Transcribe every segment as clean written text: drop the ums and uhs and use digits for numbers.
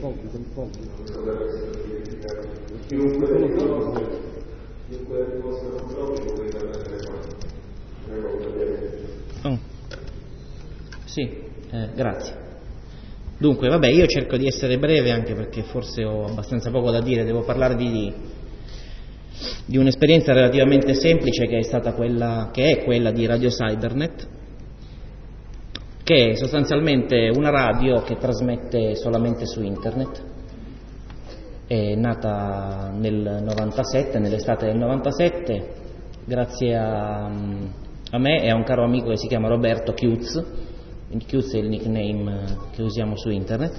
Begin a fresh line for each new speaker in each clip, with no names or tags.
Sì, grazie. Dunque, vabbè, io cerco di essere breve anche perché forse ho abbastanza poco da dire. Devo parlarvi di un'esperienza relativamente semplice che è quella di Radio Cybernet, che è sostanzialmente una radio che trasmette solamente su internet. È nata nell'estate del 97, grazie a me e a un caro amico che si chiama Roberto Chiuz. Chiuz è il nickname che usiamo su internet.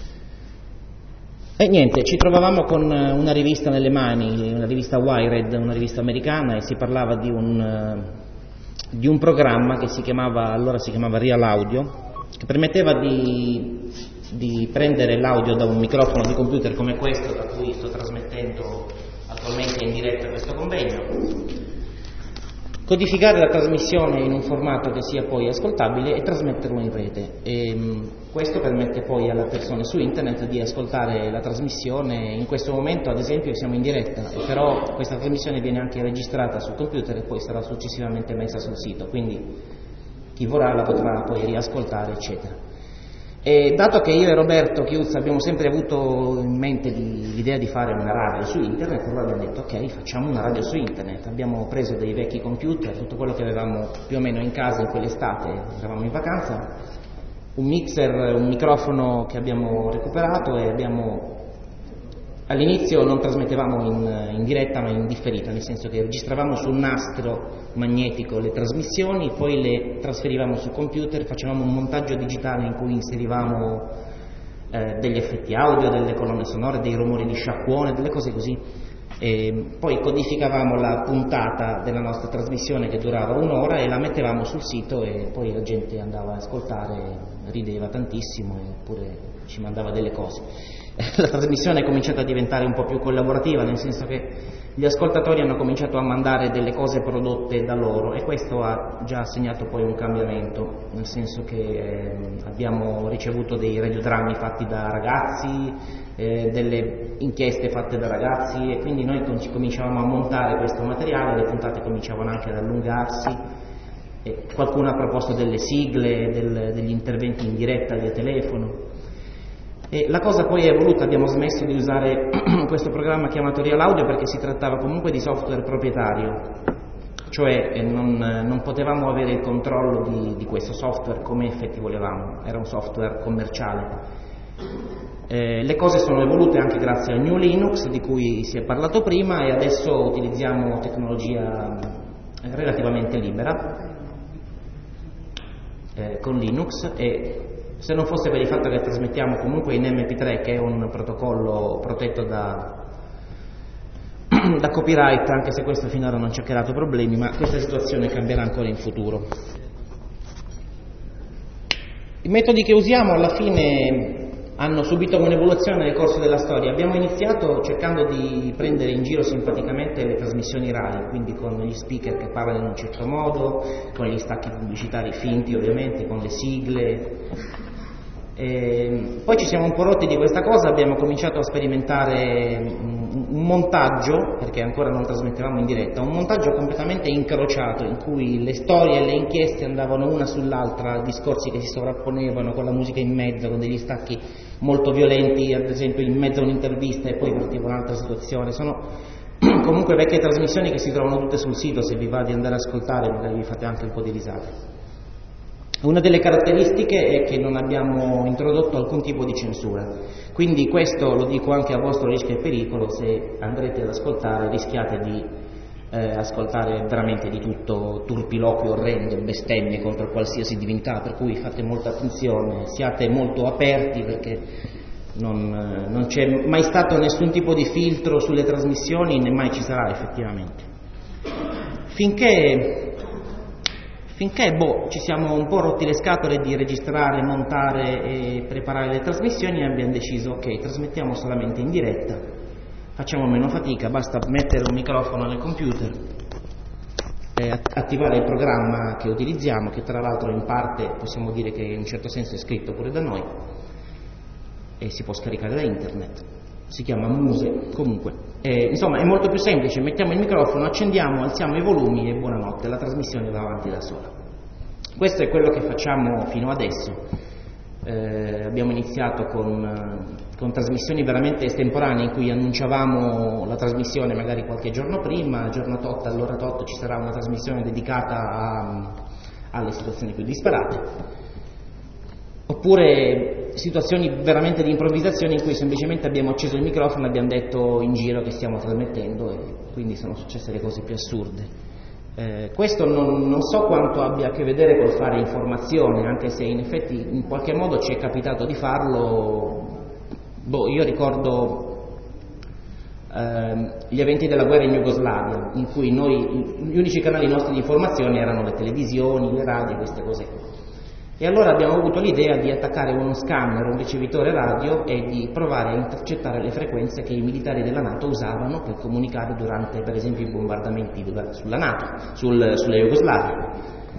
E niente, ci trovavamo con una rivista nelle mani, una rivista Wired, una rivista americana, e si parlava di un programma che allora si chiamava Real Audio, che permetteva di prendere l'audio da un microfono di computer come questo, da cui sto trasmettendo attualmente in diretta questo convegno, codificare la trasmissione in un formato che sia poi ascoltabile e trasmetterlo in rete. E questo permette poi alle persone su internet di ascoltare la trasmissione. In questo momento, ad esempio, siamo in diretta, però questa trasmissione viene anche registrata sul computer e poi sarà successivamente messa sul sito, quindi chi vorrà la potrà poi riascoltare, eccetera. E dato che io e Roberto Chiuz abbiamo sempre avuto in mente l'idea di fare una radio su internet, allora abbiamo detto ok, facciamo una radio su internet. Abbiamo preso dei vecchi computer, tutto quello che avevamo più o meno in casa in quell'estate, eravamo in vacanza, un mixer, un microfono che abbiamo recuperato, e all'inizio non trasmettevamo in diretta ma in differita, nel senso che registravamo sul nastro magnetico le trasmissioni, poi le trasferivamo sul computer, facevamo un montaggio digitale in cui inserivamo degli effetti audio, delle colonne sonore, dei rumori di sciacquone, delle cose così, e poi codificavamo la puntata della nostra trasmissione che durava un'ora e la mettevamo sul sito, e poi la gente andava ad ascoltare, rideva tantissimo eppure ci mandava delle cose. La trasmissione è cominciata a diventare un po' più collaborativa, nel senso che gli ascoltatori hanno cominciato a mandare delle cose prodotte da loro, e questo ha già segnato poi un cambiamento, nel senso che abbiamo ricevuto dei radiodrammi fatti da ragazzi, delle inchieste fatte da ragazzi, e quindi noi cominciavamo a montare questo materiale, le puntate cominciavano anche ad allungarsi, e qualcuno ha proposto delle sigle, degli interventi in diretta via telefono. E la cosa poi è evoluta, abbiamo smesso di usare questo programma chiamato Real Audio perché si trattava comunque di software proprietario, cioè non potevamo avere il controllo di questo software come effetti volevamo, era un software commerciale. Le cose sono evolute anche grazie al New Linux di cui si è parlato prima, e adesso utilizziamo tecnologia relativamente libera con Linux, e se non fosse per il fatto che trasmettiamo comunque in MP3, che è un protocollo protetto da copyright, anche se questo finora non ci ha creato problemi, ma questa situazione cambierà ancora in futuro. I metodi che usiamo alla fine hanno subito un'evoluzione nel corso della storia. Abbiamo iniziato cercando di prendere in giro simpaticamente le trasmissioni RAI, quindi con gli speaker che parlano in un certo modo, con gli stacchi pubblicitari finti ovviamente, con le sigle. Poi ci siamo un po' rotti di questa cosa, abbiamo cominciato a sperimentare un montaggio, perché ancora non trasmettevamo in diretta, un montaggio completamente incrociato in cui le storie e le inchieste andavano una sull'altra, discorsi che si sovrapponevano con la musica in mezzo, con degli stacchi molto violenti, ad esempio in mezzo a un'intervista e poi partiva un'altra situazione. Sono comunque vecchie trasmissioni che si trovano tutte sul sito, se vi va di andare ad ascoltare magari vi fate anche un po' di risate. Una delle caratteristiche è che non abbiamo introdotto alcun tipo di censura, quindi questo lo dico anche a vostro rischio e pericolo: se andrete ad ascoltare rischiate di ascoltare veramente di tutto, turpiloquio orrendo, bestemmie contro qualsiasi divinità, per cui fate molta attenzione, siate molto aperti, perché non c'è mai stato nessun tipo di filtro sulle trasmissioni, né mai ci sarà effettivamente. Finché ci siamo un po' rotti le scatole di registrare, montare e preparare le trasmissioni, abbiamo deciso ok, trasmettiamo solamente in diretta, facciamo meno fatica, basta mettere un microfono nel computer e attivare il programma che utilizziamo, che tra l'altro in parte possiamo dire che in un certo senso è scritto pure da noi, e si può scaricare da internet, si chiama Muse, comunque. Insomma, è molto più semplice, mettiamo il microfono, accendiamo, alziamo i volumi e buonanotte, la trasmissione va avanti da sola. Questo è quello che facciamo fino adesso. Abbiamo iniziato con trasmissioni veramente estemporanee in cui annunciavamo la trasmissione magari qualche giorno prima, al giorno tot, all'ora tot ci sarà una trasmissione dedicata alle situazioni più disparate, oppure situazioni veramente di improvvisazione in cui semplicemente abbiamo acceso il microfono e abbiamo detto in giro che stiamo trasmettendo, e quindi sono successe le cose più assurde. Questo non so quanto abbia a che vedere col fare informazione, anche se in effetti in qualche modo ci è capitato di farlo. Io ricordo gli eventi della guerra in Jugoslavia, in cui gli unici canali nostri di informazione erano le televisioni, le radio, queste cose. E allora abbiamo avuto l'idea di attaccare uno scanner, un ricevitore radio, e di provare a intercettare le frequenze che i militari della NATO usavano per comunicare durante, per esempio, i bombardamenti sulla NATO, sulla Jugoslavia.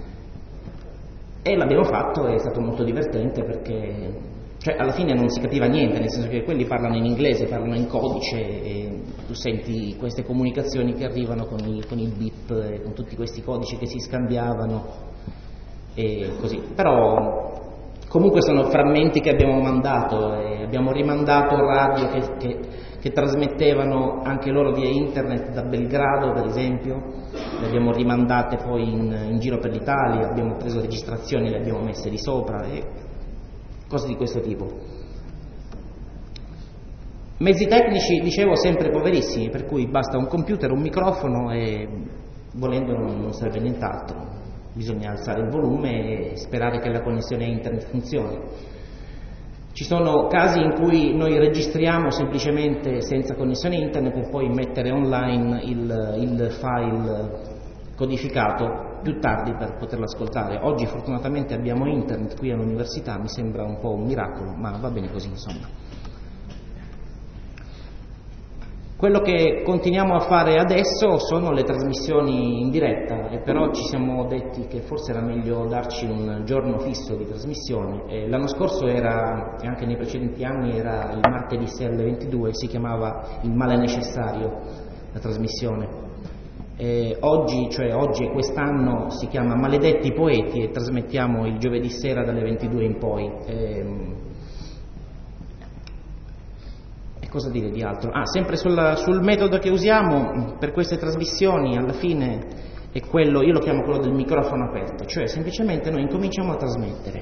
E l'abbiamo fatto, è stato molto divertente perché alla fine non si capiva niente, nel senso che quelli parlano in inglese, parlano in codice, e tu senti queste comunicazioni che arrivano con il bip e con tutti questi codici che si scambiavano. E così, però comunque sono frammenti che abbiamo mandato, e abbiamo rimandato radio che trasmettevano anche loro via internet da Belgrado, per esempio, le abbiamo rimandate poi in giro per l'Italia, abbiamo preso registrazioni, le abbiamo messe di sopra e cose di questo tipo. Mezzi tecnici, dicevo, sempre poverissimi, per cui basta un computer, un microfono e volendo non serve nient'altro. Bisogna alzare il volume e sperare che la connessione a internet funzioni. Ci sono casi in cui noi registriamo semplicemente senza connessione internet e poi mettere online il file codificato più tardi per poterlo ascoltare. Oggi fortunatamente abbiamo internet qui all'università, mi sembra un po' un miracolo, ma va bene così, insomma. Quello che continuiamo a fare adesso sono le trasmissioni in diretta, e però ci siamo detti che forse era meglio darci un giorno fisso di trasmissione. L'anno scorso era, e anche nei precedenti anni, era il martedì sera alle 22, si chiamava Il male necessario, la trasmissione. Oggi e quest'anno si chiama Maledetti poeti e trasmettiamo il giovedì sera dalle 22 in poi. Cosa dire di altro? Sempre sul metodo che usiamo per queste trasmissioni, alla fine è quello, io lo chiamo quello del microfono aperto, cioè semplicemente noi incominciamo a trasmettere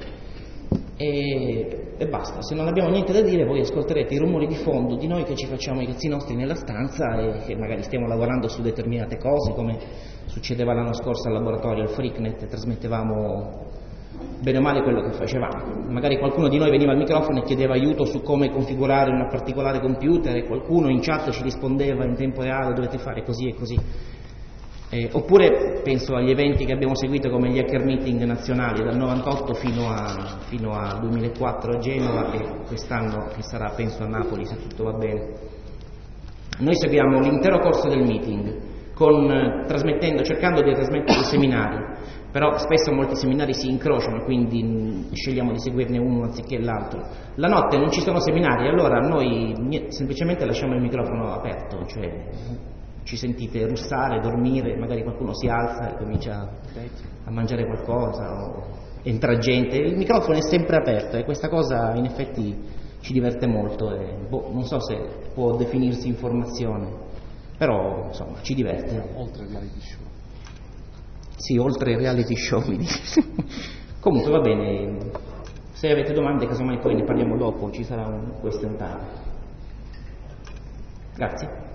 e basta. Se non abbiamo niente da dire, voi ascolterete i rumori di fondo di noi che ci facciamo i cazzi nostri nella stanza e che magari stiamo lavorando su determinate cose, come succedeva l'anno scorso al laboratorio al Freaknet, trasmettevamo bene o male quello che facevamo. Magari qualcuno di noi veniva al microfono e chiedeva aiuto su come configurare un particolare computer, e qualcuno in chat ci rispondeva in tempo reale: dovete fare così e così. Oppure penso agli eventi che abbiamo seguito come gli hacker meeting nazionali dal 98 fino al 2004 a Genova, e quest'anno che sarà penso a Napoli, se tutto va bene. Noi seguiamo l'intero corso del meeting cercando di trasmettere i seminari, però spesso molti seminari si incrociano, quindi scegliamo di seguirne uno anziché l'altro. La notte non ci sono seminari, allora noi semplicemente lasciamo il microfono aperto, cioè ci sentite russare, dormire, magari qualcuno si alza e comincia a mangiare qualcosa, o entra gente, il microfono è sempre aperto e questa cosa in effetti ci diverte molto e non so se può definirsi informazione, però insomma ci diverte.
Oltre al reality show.
Sì, oltre ai reality show mi dice. Comunque va bene, se avete domande casomai poi ne parliamo dopo, ci sarà un question time. Grazie.